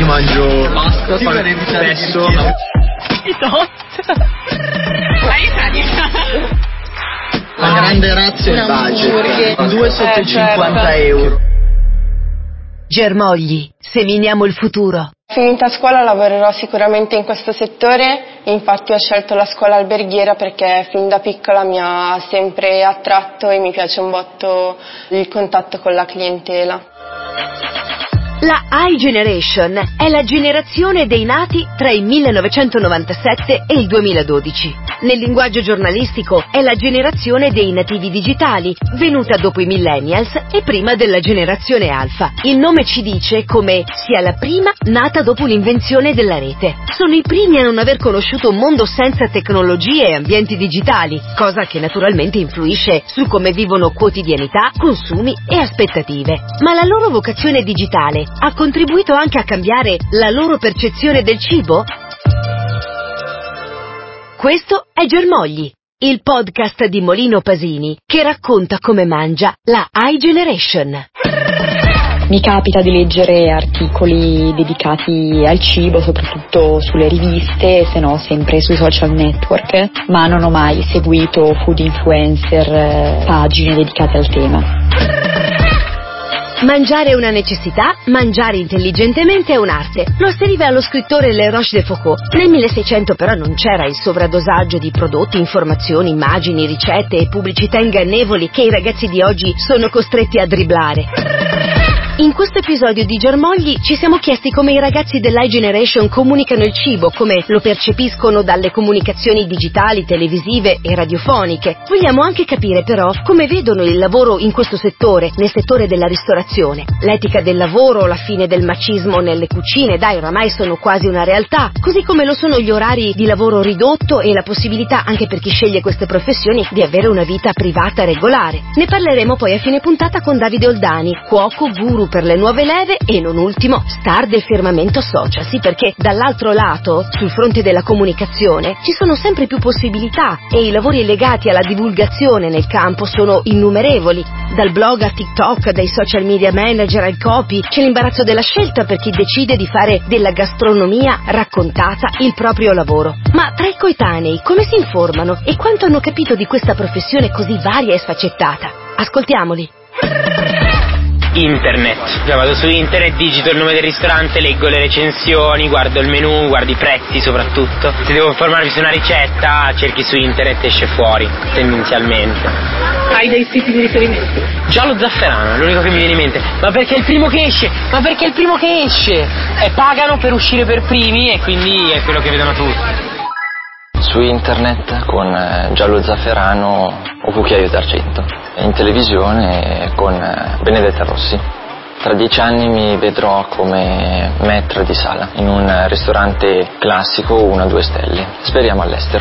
mangio pasta, spesso. La grande razza e il budget, 2 sotto i 50 euro. Germogli, seminiamo il futuro. Finita scuola lavorerò sicuramente in questo settore, infatti ho scelto la scuola alberghiera perché fin da piccola mi ha sempre attratto e mi piace un botto il contatto con la clientela. La iGeneration è la generazione dei nati tra il 1997 e il 2012. Nel linguaggio giornalistico è la generazione dei nativi digitali, venuta dopo i millennials e prima della generazione alfa. Il nome ci dice come sia la prima nata dopo l'invenzione della rete. Sono i primi a non aver conosciuto un mondo senza tecnologie e ambienti digitali, cosa che naturalmente influisce su come vivono quotidianità, consumi e aspettative. Ma la loro vocazione digitale ha contribuito anche a cambiare la loro percezione del cibo? Questo è Germogli, il podcast di Molino Pasini che racconta come mangia la iGeneration. Mi capita di leggere articoli dedicati al cibo, soprattutto sulle riviste, se no sempre sui social network, ma non ho mai seguito food influencer, pagine dedicate al tema. Mangiare è una necessità, mangiare intelligentemente è un'arte. Lo scrive allo scrittore Le Rochefoucauld. Nel 1600 però non c'era il sovradosaggio di prodotti, informazioni, immagini, ricette e pubblicità ingannevoli che i ragazzi di oggi sono costretti a dribblare. In questo episodio di Germogli ci siamo chiesti come i ragazzi dell'iGeneration comunicano il cibo, come lo percepiscono dalle comunicazioni digitali, televisive e radiofoniche. Vogliamo anche capire però come vedono il lavoro in questo settore, nel settore della ristorazione. L'etica del lavoro, la fine del macismo nelle cucine, dai, oramai sono quasi una realtà, così come lo sono gli orari di lavoro ridotto e la possibilità anche per chi sceglie queste professioni di avere una vita privata regolare. Ne parleremo poi a fine puntata con Davide Oldani, cuoco, guru per le nuove leve e non ultimo star del firmamento social. Sì, perché dall'altro lato, sul fronte della comunicazione, ci sono sempre più possibilità e i lavori legati alla divulgazione nel campo sono innumerevoli. Dal blog a TikTok, dai social media manager al copy, c'è l'imbarazzo della scelta per chi decide di fare della gastronomia raccontata il proprio lavoro. Ma tra i coetanei come si informano e quanto hanno capito di questa professione così varia e sfaccettata? Ascoltiamoli. Internet. Vado su internet, digito il nome del ristorante, leggo le recensioni, guardo il menù, guardo i prezzi soprattutto. Se devo informarmi su una ricetta, cerchi su internet e esce fuori, tendenzialmente. Hai dei siti di riferimento? Giallo Zafferano, è l'unico che mi viene in mente. Ma perché è il primo che esce? Ma perché è il primo che esce? E pagano per uscire per primi e quindi è quello che vedono tutti. Su internet con Giallo Zafferano o Cucchiaio d'Argento. In televisione con Benedetta Rossi. Tra 10 anni mi vedrò come maître di sala in un ristorante classico 1-2 stelle. Speriamo all'estero.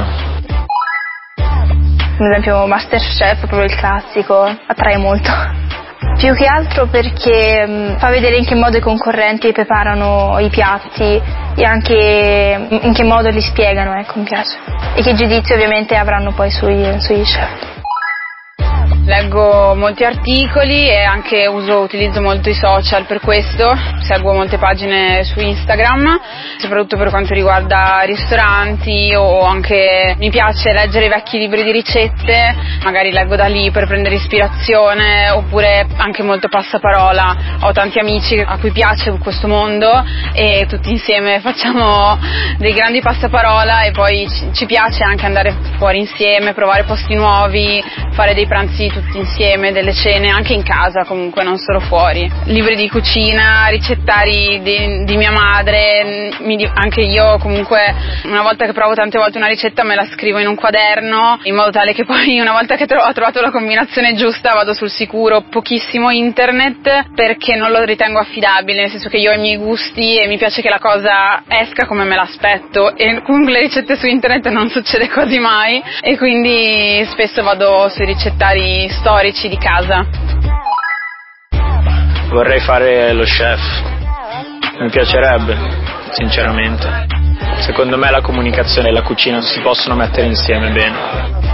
Ad esempio Masterchef, proprio il classico, attrae molto. Più che altro perché fa vedere in che modo i concorrenti preparano i piatti e anche in che modo li spiegano, ecco, mi piace. E che giudizio ovviamente avranno poi sugli chef. Leggo molti articoli e anche utilizzo molto i social per questo, seguo molte pagine su Instagram, soprattutto per quanto riguarda ristoranti o anche mi piace leggere i vecchi libri di ricette, magari leggo da lì per prendere ispirazione, oppure anche molto passaparola. Ho tanti amici a cui piace questo mondo e tutti insieme facciamo dei grandi passaparola e poi ci piace anche andare fuori insieme, provare posti nuovi, fare dei pranzi tutti insieme, delle cene anche in casa comunque, non solo fuori. Libri di cucina, ricettari di mia madre, anche io comunque una volta che provo tante volte una ricetta me la scrivo in un quaderno in modo tale che poi una volta che ho trovato la combinazione giusta vado sul sicuro. Pochissimo internet perché non lo ritengo affidabile, nel senso che io ho i miei gusti e mi piace che la cosa esca come me l'aspetto e con le ricette su internet non succede quasi mai e quindi spesso vado sui ricettari storici di casa. Vorrei fare lo chef, mi piacerebbe, sinceramente. Secondo me la comunicazione e la cucina si possono mettere insieme bene.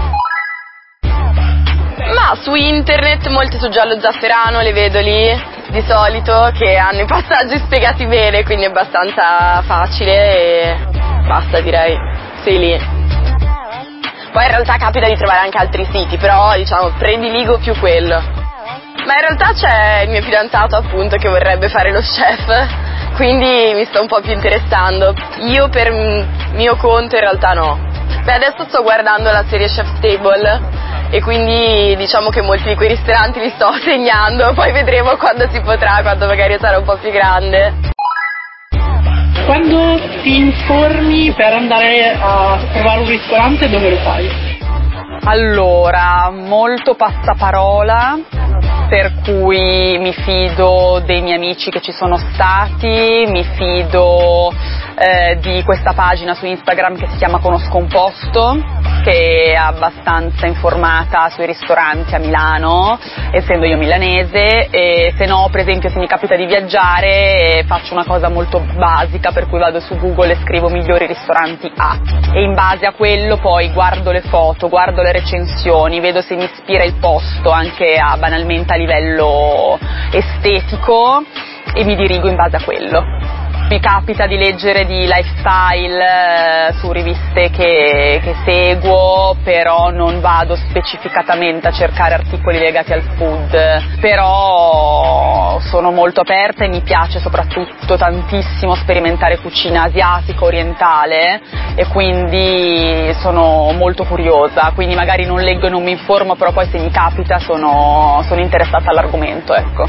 Ma su internet, molte su Giallo Zafferano, le vedo lì, di solito, che hanno i passaggi spiegati bene, quindi è abbastanza facile e basta, direi. Sei lì. Poi in realtà capita di trovare anche altri siti, però diciamo prediligo più quello. Ma in realtà c'è il mio fidanzato appunto che vorrebbe fare lo chef, quindi mi sto un po' più interessando. Io per mio conto in realtà no. Beh, adesso sto guardando la serie Chef's Table e quindi diciamo che molti di quei ristoranti li sto segnando, poi vedremo quando si potrà, quando magari sarò un po' più grande. Quando ti informi per andare a trovare un ristorante, dove lo fai? Allora, molto passaparola, per cui mi fido dei miei amici che ci sono stati, mi fido di questa pagina su Instagram che si chiama Conosco un Posto, che è abbastanza informata sui ristoranti a Milano, essendo io milanese, e se no, per esempio, se mi capita di viaggiare faccio una cosa molto basica, per cui vado su Google e scrivo migliori ristoranti A, e in base a quello poi guardo le foto, guardo le recensioni, vedo se mi ispira il posto anche banalmente a livello estetico e mi dirigo in base a quello. Mi capita di leggere di lifestyle su riviste che seguo, però non vado specificatamente a cercare articoli legati al food, però sono molto aperta e mi piace soprattutto tantissimo sperimentare cucina asiatica, orientale, e quindi sono molto curiosa, quindi magari non leggo e non mi informo, però poi se mi capita sono interessata all'argomento, ecco.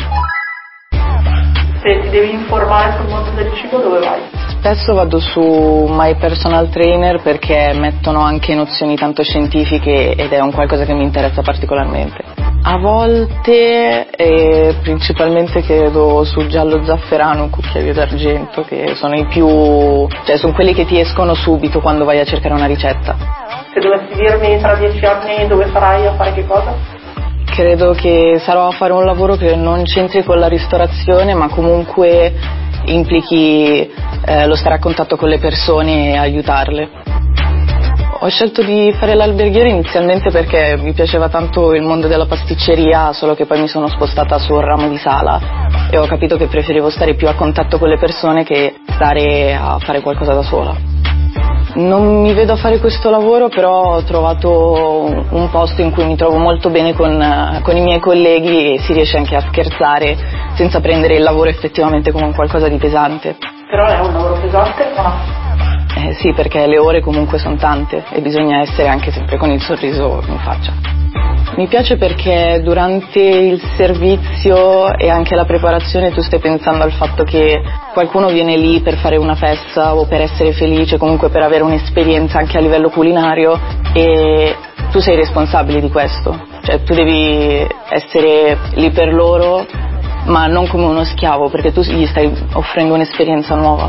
Se ti devi informare sul mondo del cibo, dove vai? Spesso vado su My Personal Trainer perché mettono anche nozioni tanto scientifiche ed è un qualcosa che mi interessa particolarmente. A volte, principalmente credo su Giallo Zafferano, Cucchiaio d'Argento, che sono i più, cioè sono quelli che ti escono subito quando vai a cercare una ricetta. Se dovessi dirmi tra 10 anni dove sarai a fare che cosa? Credo che sarò a fare un lavoro che non c'entri con la ristorazione, ma comunque implichi lo stare a contatto con le persone e aiutarle. Ho scelto di fare l'alberghiere inizialmente perché mi piaceva tanto il mondo della pasticceria, solo che poi mi sono spostata sul ramo di sala e ho capito che preferivo stare più a contatto con le persone che stare a fare qualcosa da sola. Non mi vedo a fare questo lavoro, però ho trovato un posto in cui mi trovo molto bene con i miei colleghi e si riesce anche a scherzare senza prendere il lavoro effettivamente come qualcosa di pesante. Però è un lavoro pesante o no? Sì, perché le ore comunque sono tante e bisogna essere anche sempre con il sorriso in faccia. Mi piace perché durante il servizio e anche la preparazione tu stai pensando al fatto che qualcuno viene lì per fare una festa o per essere felice, comunque per avere un'esperienza anche a livello culinario, e tu sei responsabile di questo, cioè tu devi essere lì per loro ma non come uno schiavo, perché tu gli stai offrendo un'esperienza nuova.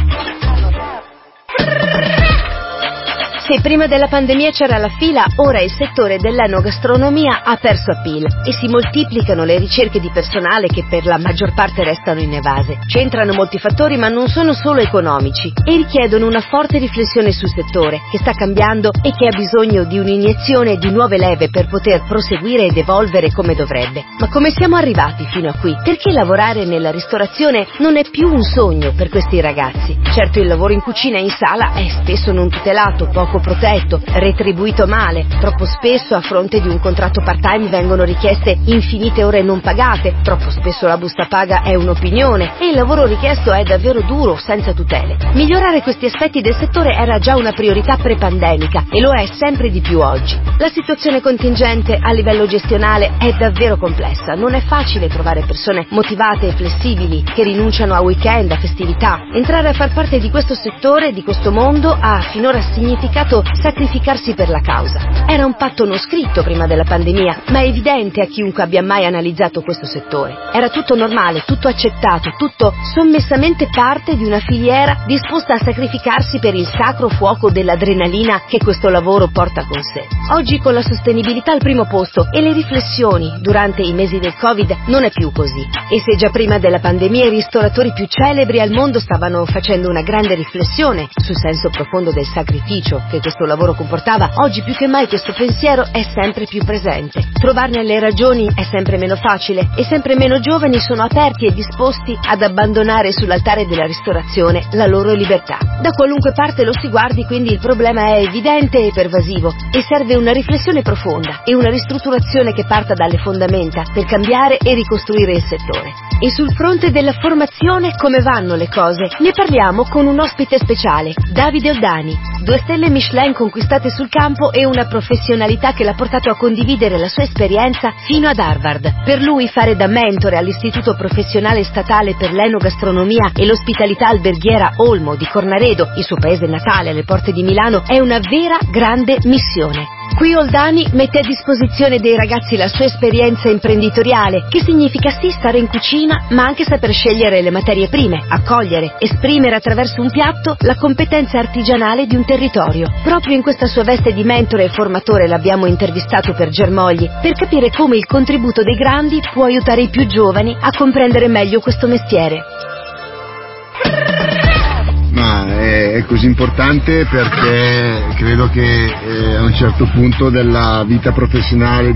Se prima della pandemia c'era la fila, ora il settore dell'enogastronomia ha perso appeal e si moltiplicano le ricerche di personale che per la maggior parte restano inevase. C'entrano molti fattori, ma non sono solo economici, e richiedono una forte riflessione sul settore, che sta cambiando e che ha bisogno di un'iniezione di nuove leve per poter proseguire ed evolvere come dovrebbe. Ma come siamo arrivati fino a qui? Perché lavorare nella ristorazione non è più un sogno per questi ragazzi? Certo, il lavoro in cucina e in sala è spesso non tutelato, poco protetto, retribuito male. Troppo spesso a fronte di un contratto part-time vengono richieste infinite ore non pagate, troppo spesso la busta paga è un'opinione e il lavoro richiesto è davvero duro, senza tutele. Migliorare questi aspetti del settore era già una priorità pre-pandemica e lo è sempre di più oggi. La situazione contingente a livello gestionale è davvero complessa, non è facile trovare persone motivate e flessibili che rinunciano a weekend, a festività. Entrare a far parte di questo settore, di questo mondo, ha finora significato sacrificarsi per la causa. Era un patto non scritto prima della pandemia, ma è evidente a chiunque abbia mai analizzato questo settore. Era tutto normale, tutto accettato, tutto sommessamente parte di una filiera disposta a sacrificarsi per il sacro fuoco dell'adrenalina che questo lavoro porta con sé. Oggi, con la sostenibilità al primo posto e le riflessioni durante i mesi del Covid, non è più così. E se già prima della pandemia i ristoratori più celebri al mondo stavano facendo una grande riflessione sul senso profondo del sacrificio che questo lavoro comportava, oggi più che mai questo pensiero è sempre più presente. Trovarne le ragioni è sempre meno facile e sempre meno giovani sono aperti e disposti ad abbandonare sull'altare della ristorazione la loro libertà. Da qualunque parte lo si guardi, quindi, il problema è evidente e pervasivo e serve una riflessione profonda e una ristrutturazione che parta dalle fondamenta per cambiare e ricostruire il settore. E sul fronte della formazione come vanno le cose? Ne parliamo con un ospite speciale, Davide Oldani, 2 stelle Michelin conquistate sul campo e una professionalità che l'ha portato a condividere la sua esperienza fino ad Harvard. Per lui fare da mentore all'Istituto Professionale Statale per l'Enogastronomia e l'Ospitalità Alberghiera Olmo di Cornaredo, il suo paese natale alle porte di Milano, è una vera grande missione. Qui Oldani mette a disposizione dei ragazzi la sua esperienza imprenditoriale, che significa sì stare in cucina, ma anche saper scegliere le materie prime, accogliere, esprimere attraverso un piatto la competenza artigianale di un territorio. Proprio in questa sua veste di mentore e formatore l'abbiamo intervistato per Germogli, per capire come il contributo dei grandi può aiutare i più giovani a comprendere meglio questo mestiere. Ma è così importante perché credo che a un certo punto della vita professionale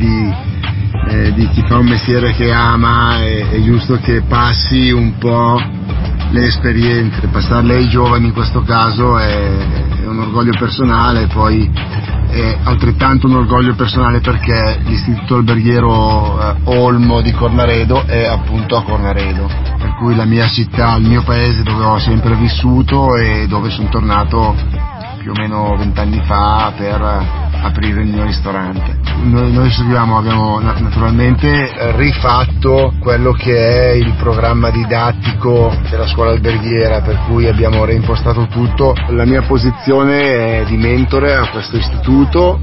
di chi fa un mestiere che ama è giusto che passi un po' le esperienze. Passarle ai giovani in questo caso è un orgoglio personale, poi è altrettanto un orgoglio personale perché l'Istituto Alberghiero Olmo di Cornaredo è appunto a Cornaredo, per cui la mia città, il mio paese dove ho sempre vissuto e dove sono tornato più o meno 20 anni fa per aprire il mio ristorante. Noi abbiamo naturalmente rifatto quello che è il programma didattico della scuola alberghiera, per cui abbiamo reimpostato tutto. La mia posizione è di mentore a questo istituto,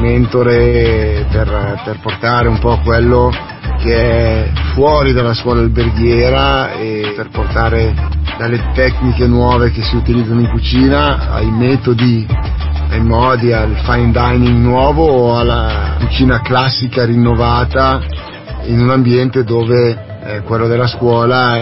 mentore per portare un po' quello che è fuori dalla scuola alberghiera e per portare dalle tecniche nuove che si utilizzano in cucina ai metodi, ai modi, al fine dining nuovo o alla cucina classica rinnovata in un ambiente dove quello della scuola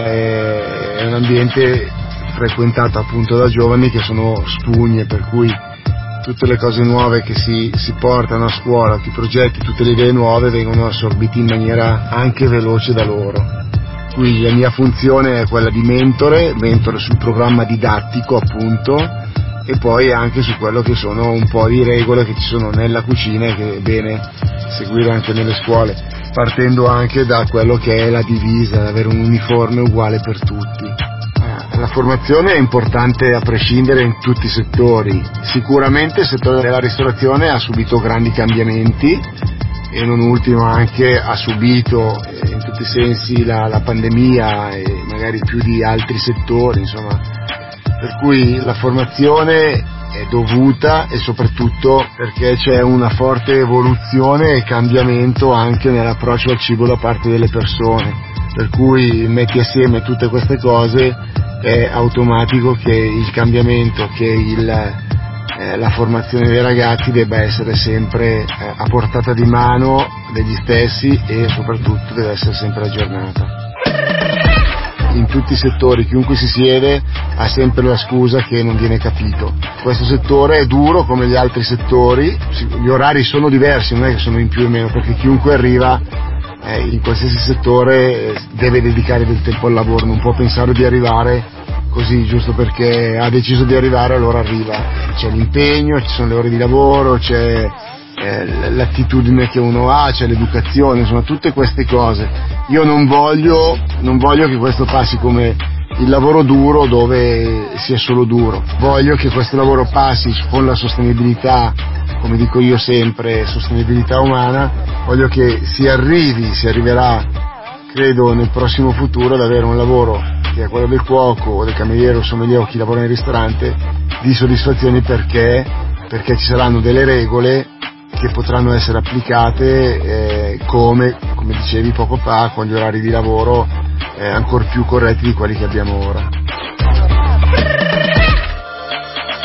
è un ambiente frequentato appunto da giovani che sono spugne, per cui tutte le cose nuove che si portano a scuola, tutti i progetti, tutte le idee nuove vengono assorbiti in maniera anche veloce da loro. Quindi la mia funzione è quella di mentore sul programma didattico appunto, e poi anche su quello che sono un po' di regole che ci sono nella cucina e che è bene seguire anche nelle scuole, partendo anche da quello che è la divisa, avere un uniforme uguale per tutti. La formazione è importante a prescindere in tutti i settori. Sicuramente il settore della ristorazione ha subito grandi cambiamenti e non ultimo anche ha subito in tutti i sensi la pandemia e magari più di altri settori, insomma, per cui la formazione è dovuta e soprattutto perché c'è una forte evoluzione e cambiamento anche nell'approccio al cibo da parte delle persone, per cui metti assieme tutte queste cose, è automatico che il cambiamento, che la formazione dei ragazzi debba essere sempre a portata di mano degli stessi e soprattutto deve essere sempre aggiornata. In tutti i settori chiunque si siede ha sempre la scusa che non viene capito. Questo settore è duro come gli altri settori, gli orari sono diversi, non è che sono in più e meno, perché chiunque arriva in qualsiasi settore deve dedicare del tempo al lavoro, non può pensare di arrivare così giusto perché ha deciso di arrivare, allora arriva. C'è l'impegno, ci sono le ore di lavoro, c'è l'attitudine che uno ha, c'è l'educazione, insomma tutte queste cose. Io non voglio che questo passi come il lavoro duro dove sia solo duro, voglio che questo lavoro passi con la sostenibilità, come dico io sempre, sostenibilità umana, voglio che si arriverà, credo nel prossimo futuro, ad avere un lavoro che è quello del cuoco o del cameriere o sommelier o chi lavora nel ristorante di soddisfazioni perché ci saranno delle regole che potranno essere applicate come dicevi poco fa, con gli orari di lavoro ancor più corretti di quelli che abbiamo ora.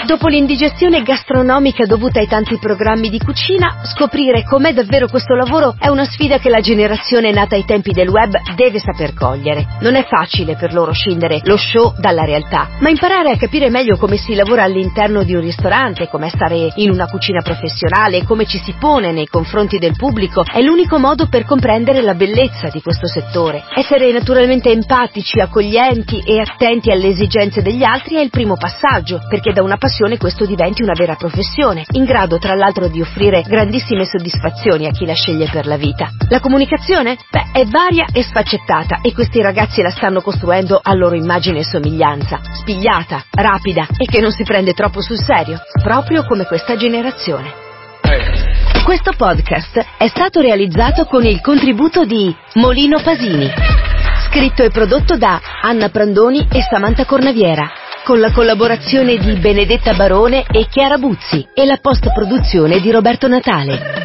Dopo l'indigestione gastronomica dovuta ai tanti programmi di cucina, scoprire com'è davvero questo lavoro è una sfida che la generazione nata ai tempi del web deve saper cogliere. Non è facile per loro scindere lo show dalla realtà, ma imparare a capire meglio come si lavora all'interno di un ristorante, com'è stare in una cucina professionale, come ci si pone nei confronti del pubblico, è l'unico modo per comprendere la bellezza di questo settore. Essere naturalmente empatici, accoglienti e attenti alle esigenze degli altri è il primo passaggio, perché da una passione questo diventi una vera professione, in grado tra l'altro di offrire grandissime soddisfazioni a chi la sceglie per la vita. La comunicazione? Beh, è varia e sfaccettata e questi ragazzi la stanno costruendo a loro immagine e somiglianza, spigliata, rapida e che non si prende troppo sul serio, proprio come questa generazione. Questo podcast è stato realizzato con il contributo di Molino Pasini, scritto e prodotto da Anna Prandoni e Samantha Cornaviera, con la collaborazione di Benedetta Barone e Chiara Buzzi e la post-produzione di Roberto Natale.